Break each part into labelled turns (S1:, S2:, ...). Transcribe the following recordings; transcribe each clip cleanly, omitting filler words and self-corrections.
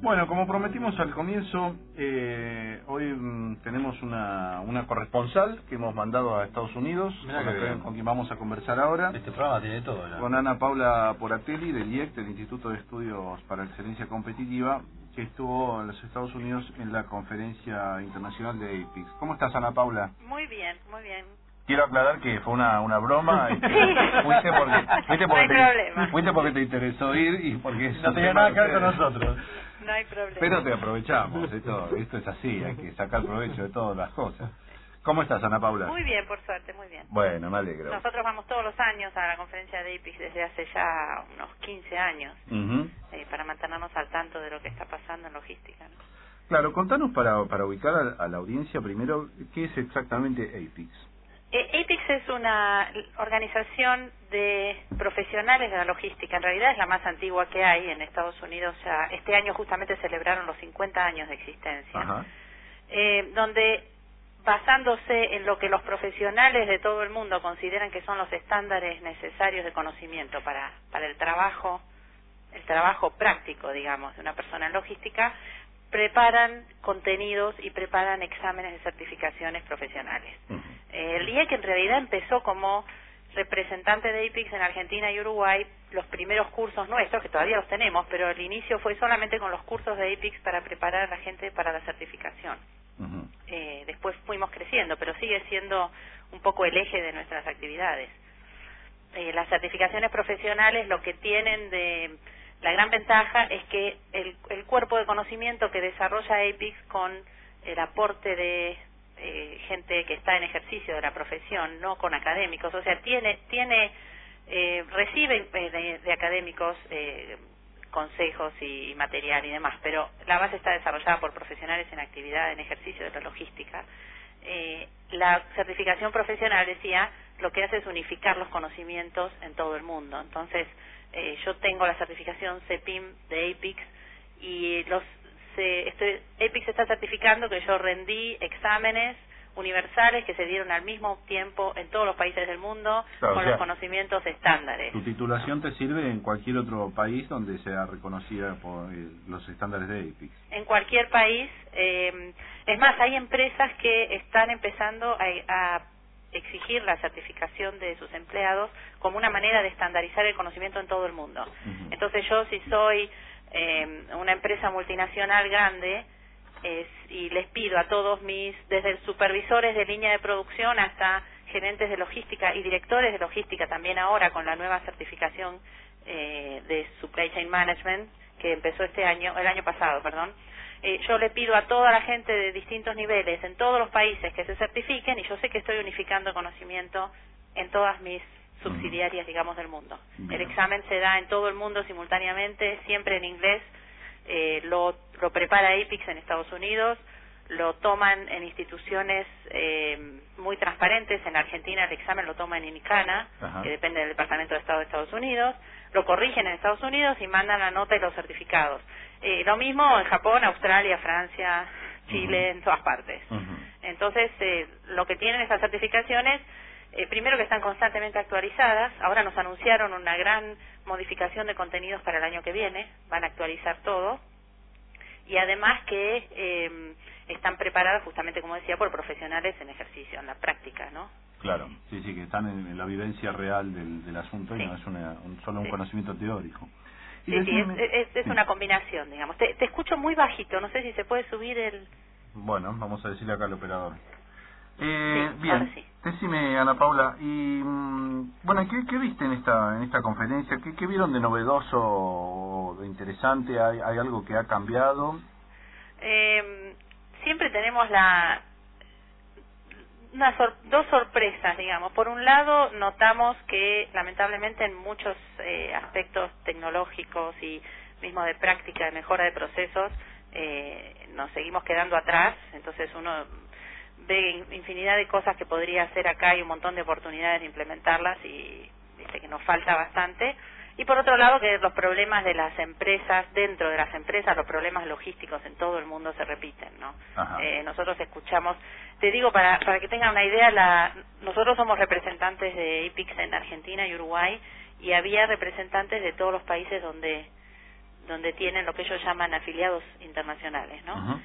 S1: Bueno, como prometimos al comienzo, hoy tenemos una corresponsal que hemos mandado a Estados Unidos, con quien vamos a conversar ahora.
S2: Este programa tiene todo, ¿no?
S1: Con Ana Paula Poratelli, del IEC, del Instituto de Estudios para la Excelencia Competitiva, que estuvo en los Estados Unidos en la conferencia internacional de APEX. ¿Cómo estás, Ana Paula?
S3: Muy bien, muy bien.
S1: Quiero aclarar que fue una broma. Fuiste porque te interesó ir y porque
S2: no tenía nada que ver con nosotros.
S3: No hay problema.
S1: Pero te aprovechamos, esto es así, hay que sacar provecho de todas las cosas. ¿Cómo estás, Ana Paula?
S3: Muy bien, por suerte, muy bien.
S1: Bueno, me alegro.
S3: Nosotros vamos todos los años a la conferencia de APEX desde hace ya unos 15 años, para mantenernos al tanto de lo que está pasando en logística, ¿no?
S1: Claro, contanos para ubicar a la audiencia primero, ¿qué es exactamente APEX?
S3: APEX es una organización de profesionales de la logística. En realidad es la más antigua que hay en Estados Unidos. Ya este año justamente celebraron los 50 años de existencia. Donde, basándose en lo que los profesionales de todo el mundo consideran que son los estándares necesarios de conocimiento para el trabajo práctico, digamos, de una persona en logística, preparan contenidos y preparan exámenes de certificaciones profesionales. El IEC en realidad empezó como representante de APEX en Argentina y Uruguay, los primeros cursos nuestros, que todavía los tenemos, pero el inicio fue solamente con los cursos de APEX para preparar a la gente para la certificación. Después fuimos creciendo, pero sigue siendo un poco el eje de nuestras actividades. Las certificaciones profesionales lo que tienen de la gran ventaja es que el cuerpo de conocimiento que desarrolla APEX con el aporte de gente que está en ejercicio de la profesión, no con académicos, o sea, recibe de académicos consejos y material y demás, pero la base está desarrollada por profesionales en actividad, en ejercicio de la logística. La certificación profesional, decía, lo que hace es unificar los conocimientos en todo el mundo. Entonces, yo tengo la certificación CEPIM de APEX y APEX está certificando que yo rendí exámenes universales que se dieron al mismo tiempo en todos los países del mundo, claro, con los conocimientos estándares.
S1: Tu titulación te sirve en cualquier otro país donde sea reconocida por los estándares de APEX.
S3: En cualquier país. Es más, hay empresas que están empezando a exigir la certificación de sus empleados como una manera de estandarizar el conocimiento en todo el mundo. Entonces yo, si soy una empresa multinacional grande, y les pido a todos desde supervisores de línea de producción hasta gerentes de logística y directores de logística, también ahora con la nueva certificación de Supply Chain Management que empezó el año pasado, yo le pido a toda la gente de distintos niveles en todos los países que se certifiquen, y yo sé que estoy unificando conocimiento en todas mis subsidiarias, digamos, del mundo. El examen se da en todo el mundo simultáneamente, siempre en inglés. Lo prepara APEX en Estados Unidos, lo toman en instituciones muy transparentes. En Argentina el examen lo toma en INICANA, que depende del Departamento de Estado de Estados Unidos, lo corrigen en Estados Unidos y mandan la nota y los certificados. Lo mismo en Japón, Australia, Francia, Chile, en todas partes. Entonces, lo que tienen estas certificaciones, primero que están constantemente actualizadas. Ahora nos anunciaron una gran modificación de contenidos para el año que viene, van a actualizar todo, y además que están preparadas justamente, como decía, por profesionales en ejercicio, en la práctica, ¿no?
S1: Claro, sí, que están en la vivencia real del asunto, y no es solo un conocimiento teórico.
S3: Es una combinación, digamos. Te escucho muy bajito, no sé si se puede subir el...
S1: Bueno, vamos a decirle acá al operador.
S3: Bien, sí.
S1: Decime, Ana Paula, y bueno, ¿qué viste en esta conferencia? ¿Qué vieron de novedoso o de interesante? ¿Hay algo que ha cambiado?
S3: Siempre tenemos dos sorpresas, digamos. Por un lado, notamos que lamentablemente en muchos aspectos tecnológicos y mismo de práctica, de mejora de procesos, nos seguimos quedando atrás. Entonces uno ve infinidad de cosas que podría hacer acá y un montón de oportunidades de implementarlas, y dice que nos falta bastante. Y por otro lado, que los problemas de las empresas, dentro de las empresas, los problemas logísticos en todo el mundo se repiten, ¿no? Nosotros escuchamos, te digo para que tengan una idea, nosotros somos representantes de APEX en Argentina y Uruguay, y había representantes de todos los países donde donde tienen lo que ellos llaman afiliados internacionales, ¿no?
S1: Ajá.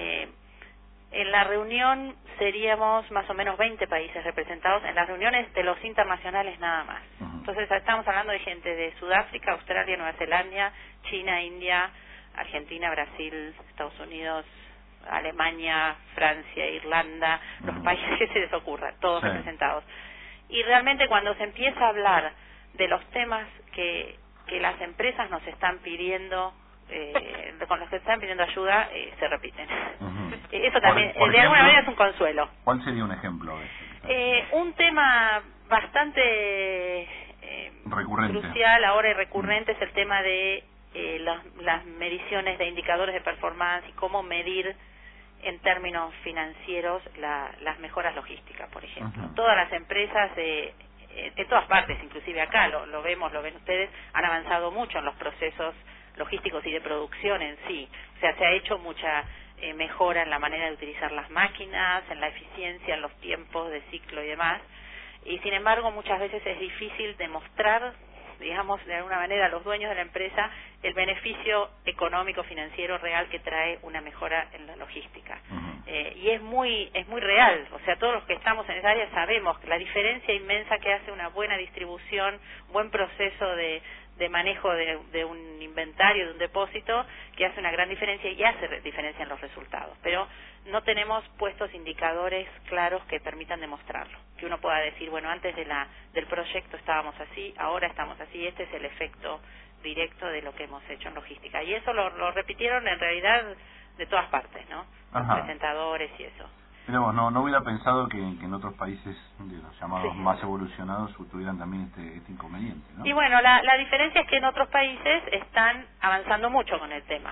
S3: En la reunión seríamos más o menos 20 países representados, en las reuniones de los internacionales nada más.
S1: Ajá.
S3: Entonces estamos hablando de gente de Sudáfrica, Australia, Nueva Zelanda, China, India, Argentina, Brasil, Estados Unidos, Alemania, Francia, Irlanda, los países que se les ocurra, todos representados. Y realmente cuando se empieza a hablar de los temas que las empresas nos están pidiendo, con los que están pidiendo ayuda, se repiten. Eso también,
S1: por
S3: de alguna
S1: ejemplo,
S3: manera es un consuelo.
S1: ¿Cuál sería un ejemplo de eso?
S3: Un tema bastante
S1: recurrente,
S3: crucial ahora y recurrente es el tema de las mediciones de indicadores de performance y cómo medir en términos financieros las mejoras logísticas, por ejemplo. Todas las empresas de todas partes, inclusive acá, lo ven ustedes, han avanzado mucho en los procesos logísticos y de producción en sí. O sea, se ha hecho mucha mejora en la manera de utilizar las máquinas, en la eficiencia, en los tiempos de ciclo y demás. Y sin embargo, muchas veces es difícil demostrar, digamos, de alguna manera a los dueños de la empresa el beneficio económico financiero real que trae una mejora en la logística. Y es muy real, o sea, todos los que estamos en esa área sabemos que la diferencia inmensa que hace una buena distribución, buen proceso de manejo de un inventario, de un depósito, que hace una gran diferencia y hace diferencia en los resultados. Pero no tenemos puestos indicadores claros que permitan demostrarlo. Que uno pueda decir, bueno, antes del proyecto estábamos así, ahora estamos así, este es el efecto directo de lo que hemos hecho en logística. Y eso lo repitieron en realidad de todas partes, ¿no? Los presentadores y eso.
S1: Pero no hubiera pensado que en otros países de los llamados más evolucionados tuvieran también este inconveniente, ¿no?
S3: Y bueno, la diferencia es que en otros países están avanzando mucho con el tema.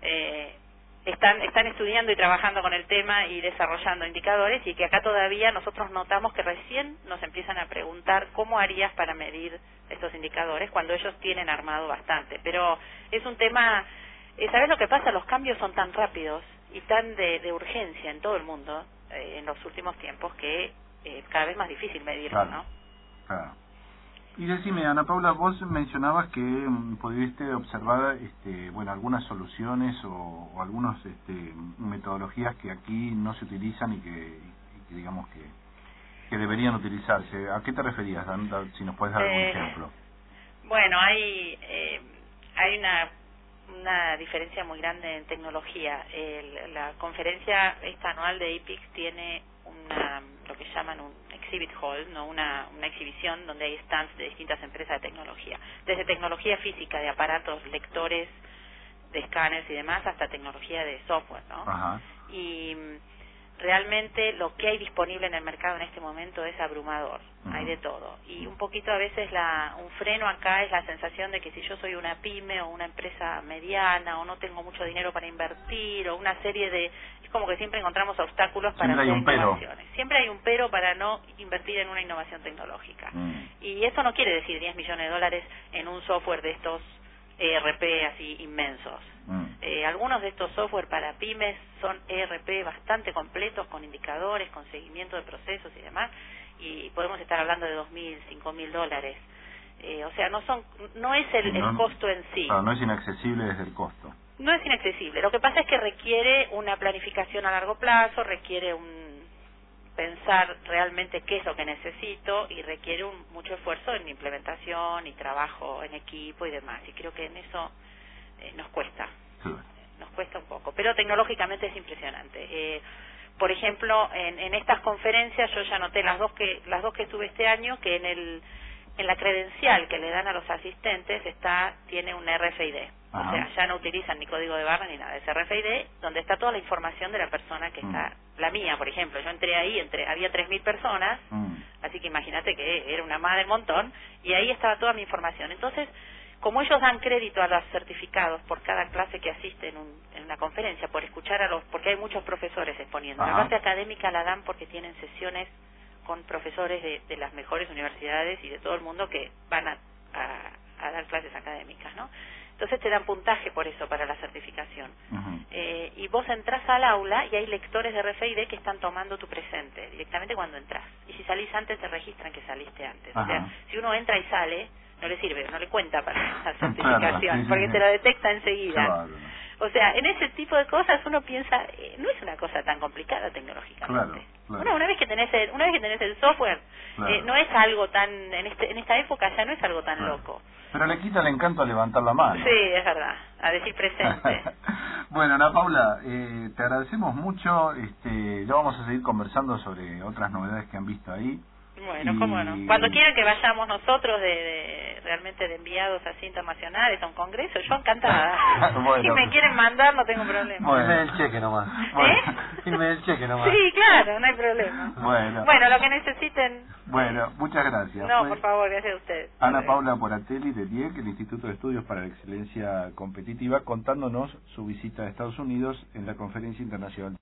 S3: Están estudiando y trabajando con el tema y desarrollando indicadores, y que acá todavía nosotros notamos que recién nos empiezan a preguntar cómo harías para medir estos indicadores cuando ellos tienen armado bastante. Pero es un tema, ¿sabes lo que pasa? Los cambios son tan rápidos y tan de urgencia en todo el mundo en los últimos tiempos que cada vez más difícil medirlo, ¿no?
S1: Claro. Y decime, Ana Paula, vos mencionabas que pudiste observar algunas soluciones o algunas metodologías que aquí no se utilizan y que digamos que deberían utilizarse. ¿A qué te referías? Si nos puedes dar algún ejemplo.
S3: Bueno, hay una diferencia muy grande en tecnología. La conferencia esta anual de APICS tiene lo que llaman un exhibit hall, no una exhibición donde hay stands de distintas empresas de tecnología, desde tecnología física de aparatos, lectores de escáneres y demás, hasta tecnología de software, ¿no? Y realmente lo que hay disponible en el mercado en este momento es abrumador, hay de todo. Y un poquito a veces un freno acá es la sensación de que si yo soy una pyme o una empresa mediana o no tengo mucho dinero para invertir o una serie de... Es como que siempre encontramos obstáculos para hacer innovaciones. Siempre hay un pero para no invertir en una innovación tecnológica. Y eso no quiere decir 10 millones de dólares en un software de estos ERP así inmensos. Algunos de estos software para pymes son ERP bastante completos, con indicadores, con seguimiento de procesos y demás, y podemos estar hablando de $2.000, $5.000. O sea, no es el costo en sí.
S1: Claro, no es inaccesible desde el costo.
S3: No es inaccesible. Lo que pasa es que requiere una planificación a largo plazo, requiere pensar realmente qué es lo que necesito y requiere mucho esfuerzo en implementación y trabajo en equipo y demás. Y creo que en eso nos cuesta. Nos cuesta un poco. Pero tecnológicamente es impresionante. Por ejemplo, en estas conferencias yo ya noté las dos que tuve este año, que en la credencial que le dan a los asistentes tiene un RFID. O sea, ya no utilizan ni código de barra ni nada. Es RFID, donde está toda la información de la persona que está. La mía, por ejemplo, yo entré ahí, había 3.000 personas, así que imagínate que era una madre montón, y ahí estaba toda mi información. Entonces, como ellos dan crédito a los certificados por cada clase que asiste en una conferencia, por escuchar porque hay muos profesores exponiendo. La parte académica la dan porque tienen sesiones con profesores de las mejores universidades y de todo el mundo que van a dar clases académicas, ¿no? Entonces te dan puntaje por eso, para la certificación. Y vos entras al aula y hay lectores de RFID que están tomando tu presente directamente cuando entras. Y si salís antes, te registran que saliste antes. O sea, si uno entra y sale, no le sirve, no le cuenta para la certificación,
S1: claro, sí,
S3: porque
S1: sí.
S3: te lo detecta enseguida.
S1: Claro.
S3: O sea, en ese tipo de cosas uno piensa, no es una cosa tan complicada tecnológicamente.
S1: Claro.
S3: Una vez que tenés el software,
S1: Claro.
S3: no es algo tan, en esta época ya no es algo tan loco.
S1: Pero le quita el encanto a levantar la mano.
S3: Sí, es verdad, a decir presente.
S1: Bueno, Ana Paula, te agradecemos mucho. Ya vamos a seguir conversando sobre otras novedades que han visto ahí.
S3: Bueno, cómo no. Cuando quieran que vayamos nosotros realmente de enviados así internacionales a un congreso, yo encantada.
S1: Bueno.
S3: Si me quieren mandar, no tengo problema.
S2: Bueno. Firme el cheque nomás. Firme el cheque nomás.
S3: Sí, claro, no hay problema.
S1: Bueno,
S3: lo que necesiten.
S1: Bueno, muchas gracias.
S3: No, por favor, gracias a ustedes.
S1: Ana Paula Poratelli de DIEC, el Instituto de Estudios para la Excelencia Competitiva, contándonos su visita a Estados Unidos en la Conferencia Internacional.